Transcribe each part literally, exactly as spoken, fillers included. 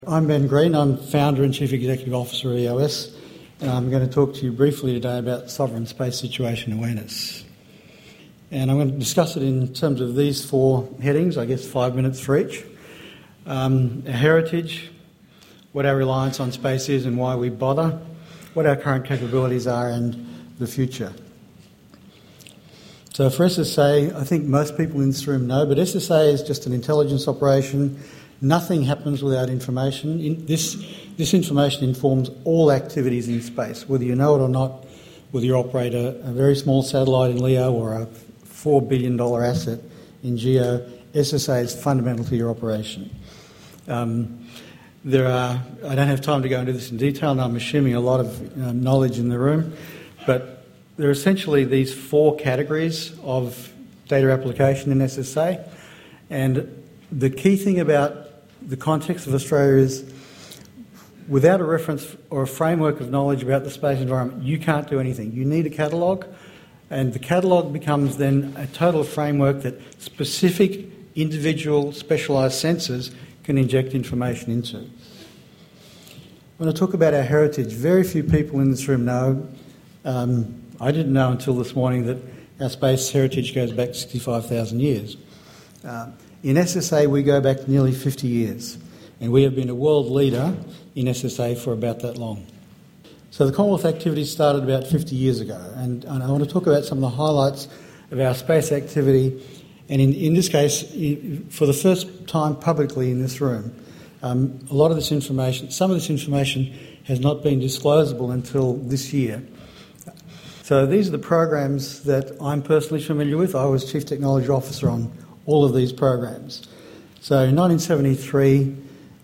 I'm Ben Green, I'm Founder and Chief Executive Officer of E O S, and I'm going to talk to you briefly today about sovereign space situation awareness. And I'm going to discuss it in terms of these four headings, I guess five minutes for each. Um, our heritage, what our reliance on space is and why we bother, what our current capabilities are and the future. So for S S A, I think most people in this room know, but S S A is just an intelligence operation. Nothing happens without information. In this, this information informs all activities in space, whether you know it or not, whether you operate a, a very small satellite in LEO or a four billion dollars asset in GEO. S S A is fundamental to your operation. Um, there are, I don't have time to go into this in detail, and I'm assuming a lot of uh, knowledge in the room, but there are essentially these four categories of data application in S S A, and the key thing about the context of Australia is, without a reference or a framework of knowledge about the space environment, you can't do anything. You need a catalogue, and the catalogue becomes then a total framework that specific, individual, specialised sensors can inject information into. When I talk about our heritage, very few people in this room know, um, I didn't know until this morning, that our space heritage goes back sixty-five thousand years. Uh, In S S A, we go back nearly fifty years, and we have been a world leader in S S A for about that long. So the Commonwealth activities started about fifty years ago, and, and I want to talk about some of the highlights of our space activity, and in, in this case, for the first time publicly in this room, um, a lot of this information, some of this information has not been disclosable until this year. So these are the programs that I'm personally familiar with. I was Chief Technology Officer on all of these programs. So in nineteen seventy-three,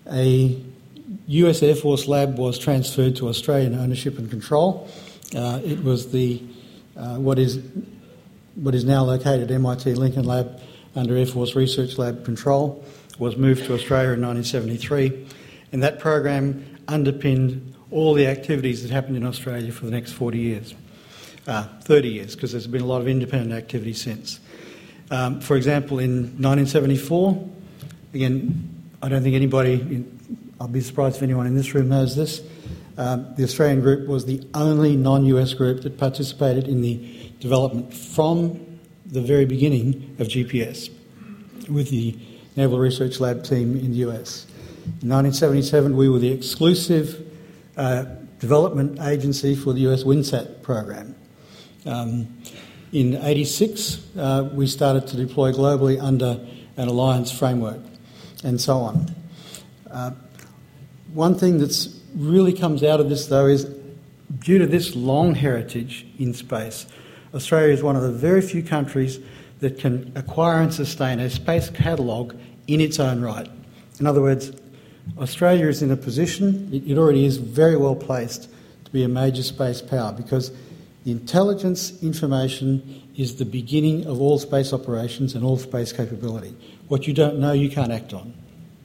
a U S Air Force lab was transferred to Australian ownership and control. Uh, it was the uh, what is what is now located at M I T Lincoln Lab under Air Force Research Lab control, was moved to Australia in nineteen seventy-three, and that program underpinned all the activities that happened in Australia for the next forty years, uh, thirty years, because there's been a lot of independent activity since. Um, for example, in nineteen seventy-four, again, I don't think anybody, I'll be surprised if anyone in this room knows this, um, the Australian group was the only non-U S group that participated in the development from the very beginning of G P S with the Naval Research Lab team in the U S. In nineteen seventy-seven, we were the exclusive uh, development agency for the U S WINSAT program. Um, In eighty-six, uh, we started to deploy globally under an alliance framework, and so on. Uh, one thing that's really comes out of this, though, is due to this long heritage in space, Australia is one of the very few countries that can acquire and sustain a space catalogue in its own right. In other words, Australia is in a position, it, it already is very well placed to be a major space power, because the intelligence information is the beginning of all space operations and all space capability. What you don't know, you can't act on.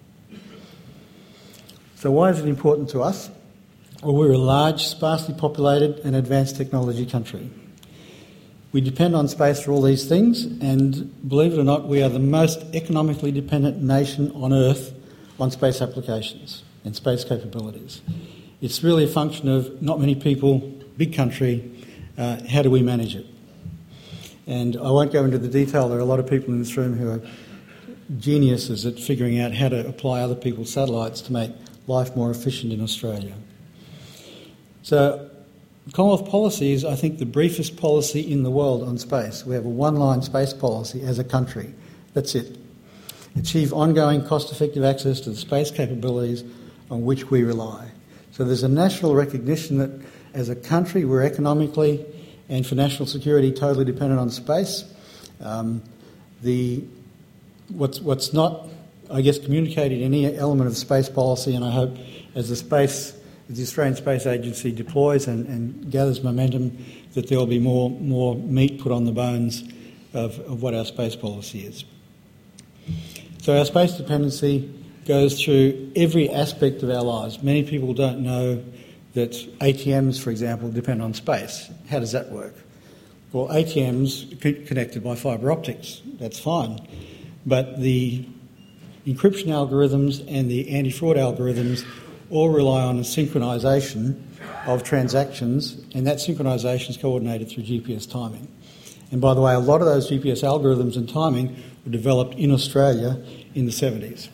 So why is it important to us? Well, we're a large, sparsely populated and advanced technology country. We depend on space for all these things, and believe it or not, we are the most economically dependent nation on Earth on space applications and space capabilities. It's really a function of not many people, big country. Uh, how do we manage it? And I won't go into the detail. There are a lot of people in this room who are geniuses at figuring out how to apply other people's satellites to make life more efficient in Australia. So Commonwealth policy is, I think, the briefest policy in the world on space. We have a one-line space policy as a country. That's it. Achieve ongoing cost-effective access to the space capabilities on which we rely. So there's a national recognition that as a country, we're economically and for national security totally dependent on space. Um, the what's what's not, I guess, communicated in any element of space policy, and I hope as the space, as the Australian Space Agency deploys and, and gathers momentum, that there will be more more meat put on the bones of, of what our space policy is. So our space dependency goes through every aspect of our lives. Many people don't know that A T Ms, for example, depend on space. How does that work? Well, A T Ms are connected by fibre optics. That's fine. But the encryption algorithms and the anti-fraud algorithms all rely on a synchronisation of transactions, and that synchronisation is coordinated through G P S timing. And by the way, a lot of those G P S algorithms and timing were developed in Australia in the seventies.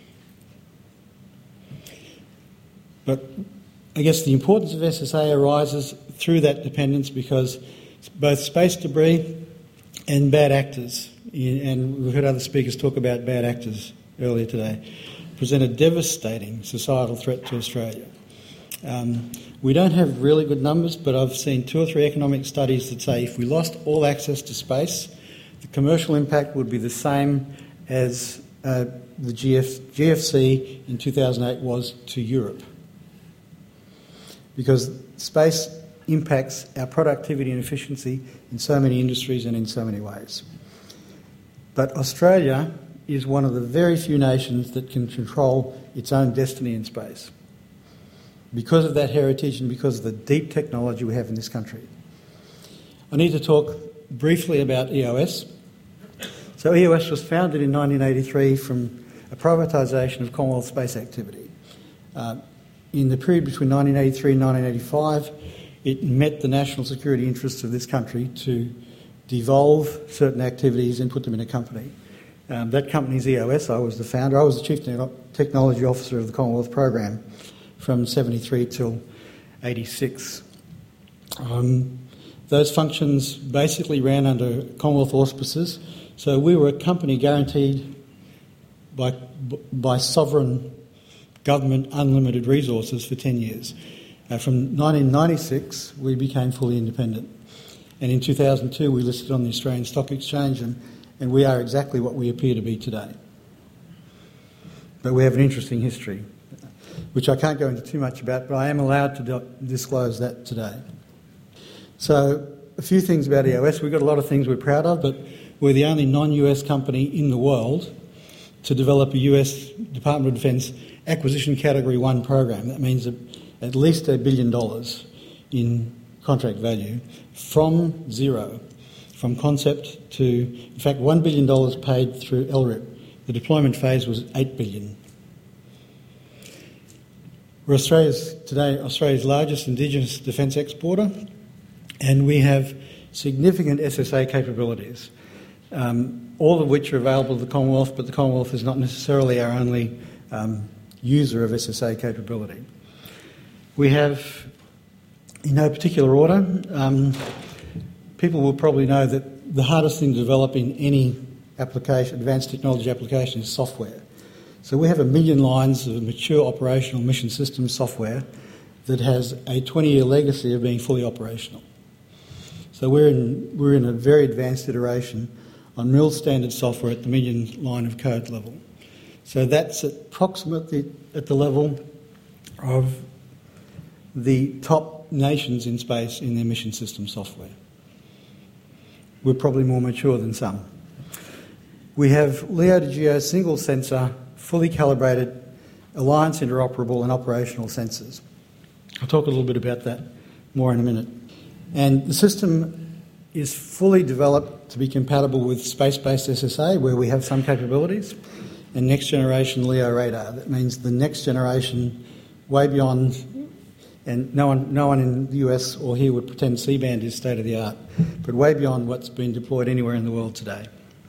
But I guess the importance of S S A arises through that dependence because both space debris and bad actors, and we've heard other speakers talk about bad actors earlier today, present a devastating societal threat to Australia. Um, we don't have really good numbers, but I've seen two or three economic studies that say if we lost all access to space, the commercial impact would be the same as uh, the G F, G F C in two thousand eight was to Europe. Because space impacts our productivity and efficiency in so many industries and in so many ways. But Australia is one of the very few nations that can control its own destiny in space because of that heritage and because of the deep technology we have in this country. I need to talk briefly about E O S. So E O S was founded in nineteen eighty-three from a privatisation of Commonwealth space activity. Uh, in the period between nineteen eighty-three and nineteen eighty-five, it met the national security interests of this country to devolve certain activities and put them in a company. Um, that company's E O S. I was the founder. I was the Chief Technology Officer of the Commonwealth Program from seventy-three till eighty-six. Um, those functions basically ran under Commonwealth auspices, so we were a company guaranteed by, by sovereign government unlimited resources for ten years. Uh, from nineteen ninety-six, we became fully independent. And in two thousand two, we listed on the Australian Stock Exchange, and, and we are exactly what we appear to be today. But we have an interesting history, which I can't go into too much about, but I am allowed to do- disclose that today. So, a few things about E O S. We've got a lot of things we're proud of, but we're the only non-U S company in the world to develop a U S Department of Defence acquisition Category one program. That means at least a billion dollars in contract value from zero, from concept to, in fact, one billion dollars paid through L R I P. The deployment phase was eight billion dollars. We're Australia's, today Australia's largest Indigenous defence exporter, and we have significant S S A capabilities, um, all of which are available to the Commonwealth, but the Commonwealth is not necessarily our only um, user of S S A capability. We have, in no particular order, um, people will probably know that the hardest thing to develop in any application, advanced technology application, is software. So we have a million lines of mature operational mission system software that has a twenty-year legacy of being fully operational. So we're in, we're in a very advanced iteration on real standard software at the million line of code level. So that's approximately at the level of the top nations in space in their mission system software. We're probably more mature than some. We have LEO to GEO single sensor, fully calibrated, alliance interoperable and operational sensors. I'll talk a little bit about that more in a minute. And the system is fully developed to be compatible with space-based S S A, where we have some capabilities, and next generation LEO radar. That means the next generation, way beyond, and no one, no one in the U S or here would pretend C-band is state-of-the-art, but way beyond what's been deployed anywhere in the world today.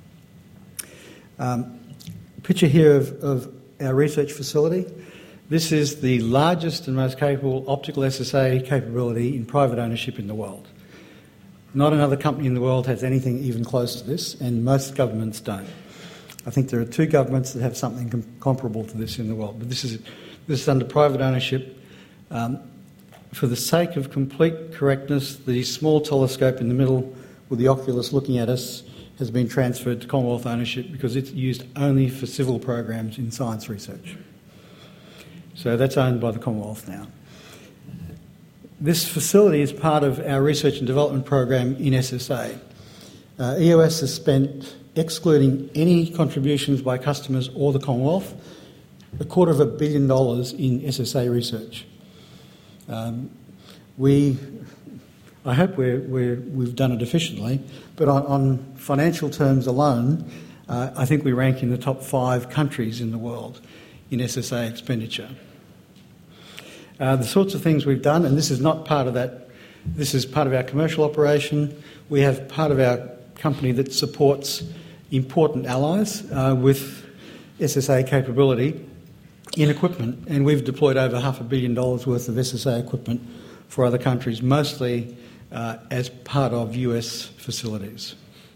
Um, picture here of, of our research facility. This is the largest and most capable optical S S A capability in private ownership in the world. Not another company in the world has anything even close to this, and most governments don't. I think there are two governments that have something com- comparable to this in the world, but this is this is under private ownership. Um, for the sake of complete correctness, the small telescope in the middle with the oculus looking at us has been transferred to Commonwealth ownership because it's used only for civil programs in science research. So that's owned by the Commonwealth now. This facility is part of our research and development program in S S A. Uh, E O S has spent, excluding any contributions by customers or the Commonwealth, a quarter of a billion dollars in S S A research. Um, we, I hope we're, we're, we've done it efficiently, but on, on financial terms alone, Uh, I think we rank in the top five countries in the world in S S A expenditure. Uh, the sorts of things we've done, and this is not part of that, this is part of our commercial operation. We have part of our company that supports important allies uh, with S S A capability in equipment, and we've deployed over half a billion dollars worth of S S A equipment for other countries, mostly uh, as part of U S facilities.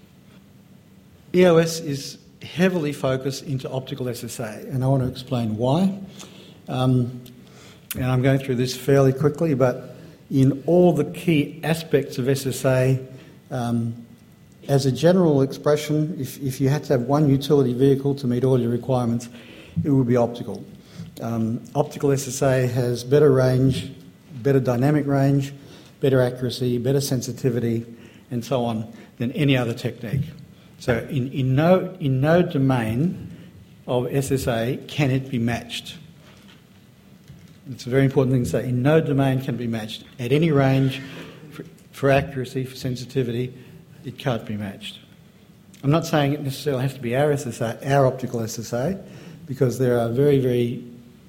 E O S is heavily focused into optical S S A, and I want to explain why. Um, and I'm going through this fairly quickly, but in all the key aspects of S S A, um, as a general expression, if, if you had to have one utility vehicle to meet all your requirements, it would be optical. Um, optical S S A has better range, better dynamic range, better accuracy, better sensitivity, and so on than any other technique. So in, in, no, in no domain of S S A can it be matched. It's a very important thing to say. In no domain can it be matched. At any range, for, for accuracy, for sensitivity, it can't be matched. I'm not saying it necessarily has to be our S S A, our optical S S A, because there are very, very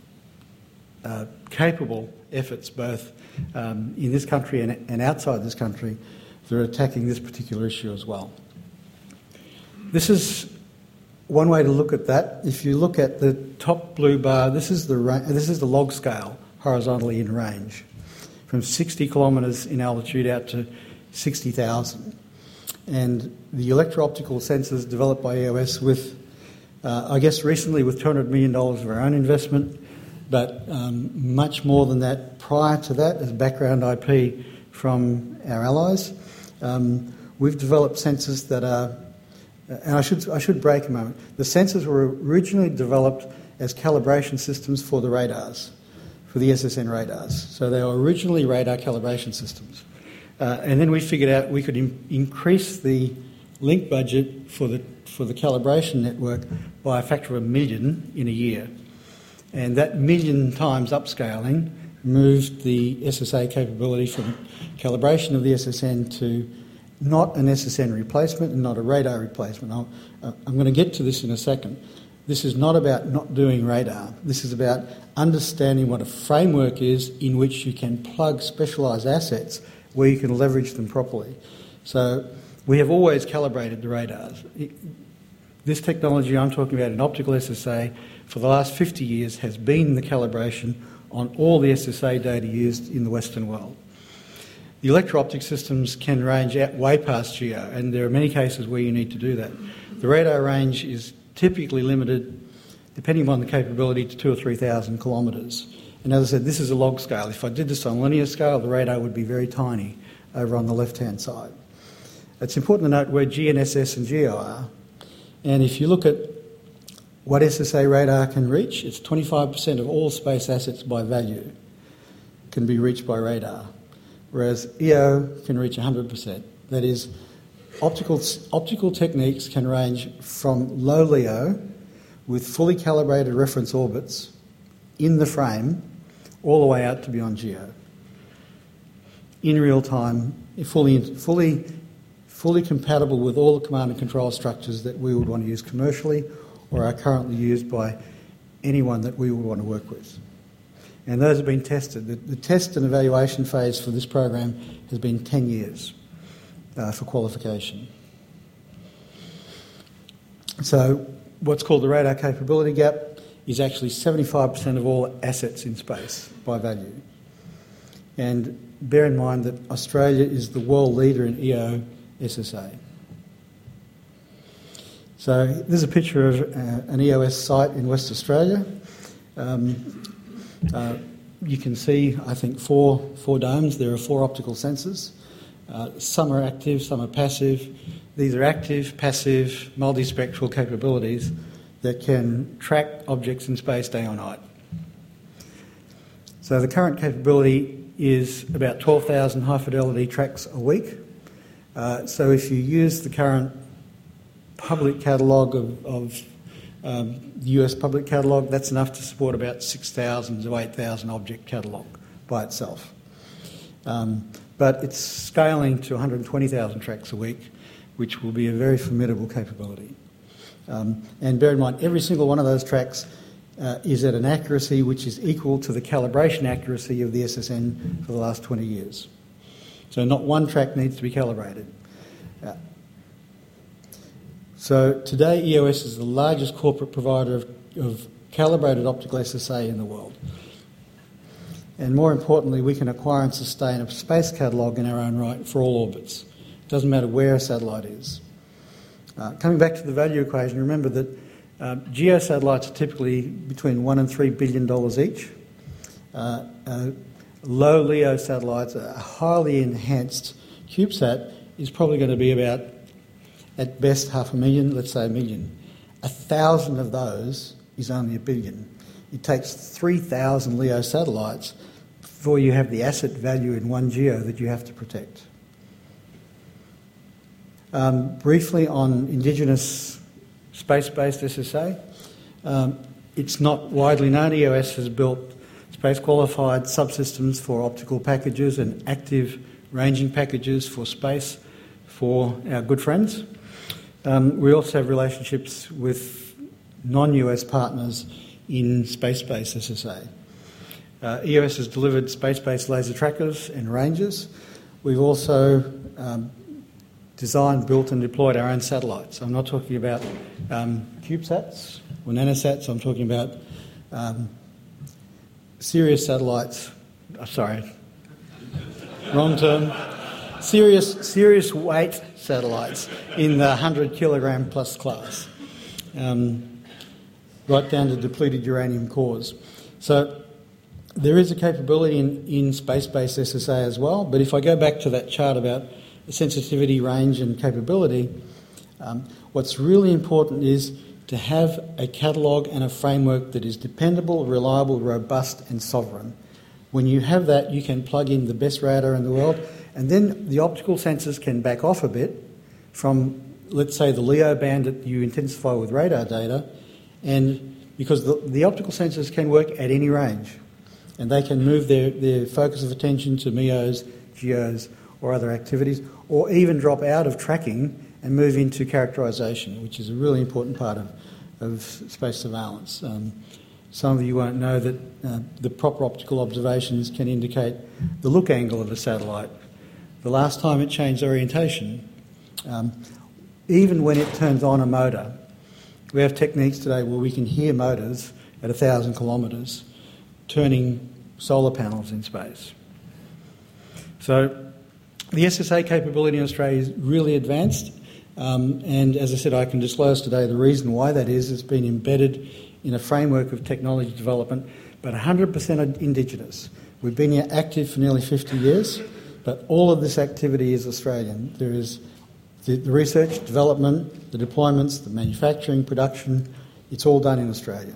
uh, capable efforts both um, in this country and, and outside this country that are attacking this particular issue as well. This is one way to look at that. If you look at the top blue bar, this is the ra- this is the log scale horizontally in range, from sixty kilometres in altitude out to sixty thousand. And the electro-optical sensors developed by E O S with, uh, I guess recently with two hundred million dollars of our own investment, but um, much more than that prior to that as background I P from our allies. Um, we've developed sensors that are, and I should, I should break a moment, the sensors were originally developed as calibration systems for the radars, for the S S N radars. So they were originally radar calibration systems. Uh, and then we figured out we could in- increase the link budget for the for the calibration network by a factor of a million in a year. And that million times upscaling moved the S S A capability from calibration of the S S N to not an S S N replacement and not a radar replacement. I'll, uh, I'm going to get to this in a second. This is not about not doing radar. This is about understanding what a framework is in which you can plug specialised assets where you can leverage them properly. So we have always calibrated the radars. This technology I'm talking about in optical S S A for the last fifty years has been the calibration on all the S S A data used in the Western world. The electro-optic systems can range out way past GEO, and there are many cases where you need to do that. The radar range is typically limited, depending on the capability, to two or three thousand kilometres. And as I said, this is a log scale. If I did this on linear scale, the radar would be very tiny over on the left-hand side. It's important to note where G N S S and GEO are. And if you look at what S S A radar can reach, it's twenty-five percent of all space assets by value can be reached by radar, whereas E O can reach one hundred percent. That is, optical, optical techniques can range from low LEO with fully calibrated reference orbits in the frame all the way out to beyond GEO. In real time, fully, fully, fully compatible with all the command and control structures that we would want to use commercially or are currently used by anyone that we would want to work with. And those have been tested. The, the test and evaluation phase for this program has been ten years uh, for qualification. So what's called the radar capability gap is actually seventy-five percent of all assets in space by value. And bear in mind that Australia is the world leader in E O S S A. So this is a picture of uh, an E O S site in West Australia. Um, uh, you can see, I think, four, four domes. There are four optical sensors. Uh, some are active, some are passive. These are active, passive, multispectral capabilities that can track objects in space day or night. So the current capability is about twelve thousand high-fidelity tracks a week. Uh, so if you use the current public catalogue of, of um, the U S public catalogue, that's enough to support about six thousand to eight thousand object catalogue by itself. Um, but it's scaling to one hundred twenty thousand tracks a week, which will be a very formidable capability. Um, and bear in mind, every single one of those tracks uh, is at an accuracy which is equal to the calibration accuracy of the S S N for the last twenty years. So not one track needs to be calibrated. Uh, so today E O S is the largest corporate provider of, of calibrated optical S S A in the world. And more importantly, we can acquire and sustain a space catalogue in our own right for all orbits. It doesn't matter where a satellite is. Uh, coming back to the value equation, remember that uh, GEO satellites are typically between one and three billion dollars each. Uh, uh, low LEO satellites, a highly enhanced CubeSat, is probably going to be about, at best, half a million, let's say a million. A thousand of those is only a billion. It takes three thousand LEO satellites before you have the asset value in one GEO that you have to protect. Um, briefly on indigenous space-based S S A, um, it's not widely known. E O S has built space-qualified subsystems for optical packages and active ranging packages for space for our good friends. Um, we also have relationships with non-U S partners in space-based S S A. Uh, E O S has delivered space-based laser trackers and rangers. We've also um, designed, built and deployed our own satellites. I'm not talking about um, CubeSats or nanosats. I'm talking about um, serious satellites. Oh, sorry, wrong term. Serious, serious weight satellites in the one hundred kilogram plus class, um, right down to depleted uranium cores. So there is a capability in, in space-based S S A as well, but if I go back to that chart about sensitivity, range and capability, um, what's really important is to have a catalogue and a framework that is dependable, reliable, robust and sovereign. When you have that, you can plug in the best radar in the world, and then the optical sensors can back off a bit from, let's say, the LEO band that you intensify with radar data, and because the, the optical sensors can work at any range, and they can move their, their focus of attention to M E Os, GEOs, or other activities, or even drop out of tracking and move into characterisation, which is a really important part of, of space surveillance. Um, some of you won't know that uh, the proper optical observations can indicate the look angle of a satellite. The last time it changed orientation, um, even when it turns on a motor, we have techniques today where we can hear motors at a thousand kilometres turning solar panels in space. So the S S A capability in Australia is really advanced, um, and as I said, I can disclose today the reason why that is. It's been embedded in a framework of technology development, but one hundred percent Indigenous. We've been here active for nearly fifty years, but all of this activity is Australian. There is the, the research, development, the deployments, the manufacturing, production, it's all done in Australia.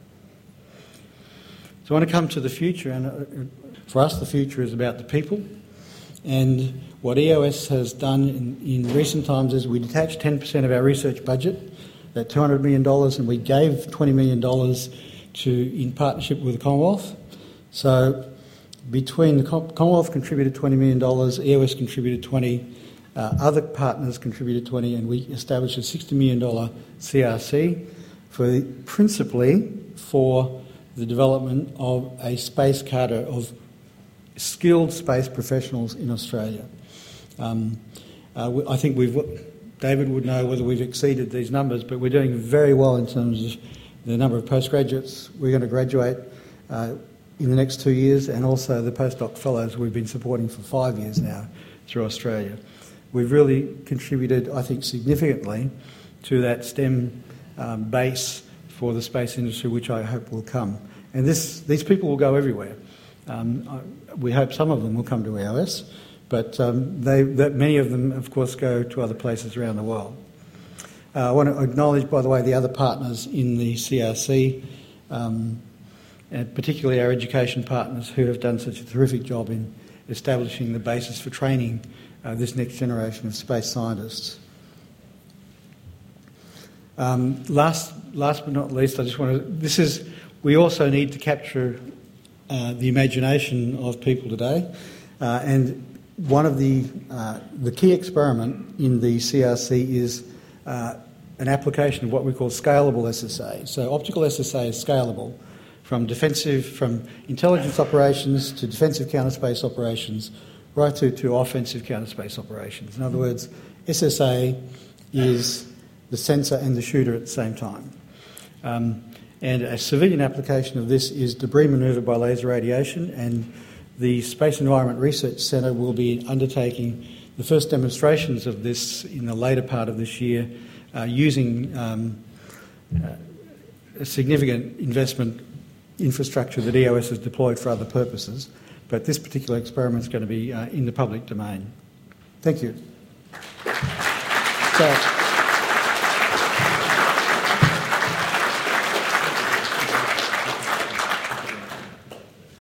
So I want to come to the future, and uh, for us the future is about the people. And what E O S has done in, in recent times is we detached ten percent of our research budget, that two hundred million dollars, and we gave twenty million dollars to, in partnership with the Commonwealth. So between the Com- Commonwealth contributed twenty million dollars, E O S contributed twenty dollars, uh, other partners contributed twenty dollars, and we established a sixty million dollars C R C for principally for the development of a space cadre of skilled space professionals in Australia. Um, uh, I think we've, David would know whether we've exceeded these numbers, but we're doing very well in terms of the number of postgraduates we're going to graduate uh, in the next two years, and also the postdoc fellows we've been supporting for five years now through Australia. We've really contributed, I think, significantly to that STEM um, base for the space industry, which I hope will come. And this, these people will go everywhere. Um, I, we hope some of them will come to E O S, but um, they, that many of them, of course, go to other places around the world. Uh, I want to acknowledge, by the way, the other partners in the C R C, um, and particularly our education partners who have done such a terrific job in establishing the basis for training uh, this next generation of space scientists. Um, last, last but not least, I just want to. This is. We also need to capture uh, the imagination of people today, uh, and one of the uh, the key experiment in the C R C is uh, an application of what we call scalable S S A. So optical S S A is scalable from defensive, from intelligence operations to defensive counter-space operations, right to, to offensive counter-space operations. In other words, S S A is the sensor and the shooter at the same time. Um, and a civilian application of this is debris manoeuvre by laser radiation, and the Space Environment Research Centre will be undertaking the first demonstrations of this in the later part of this year, uh, using um, uh, a significant investment infrastructure that E O S has deployed for other purposes. But this particular experiment is going to be uh, in the public domain. Thank you. So,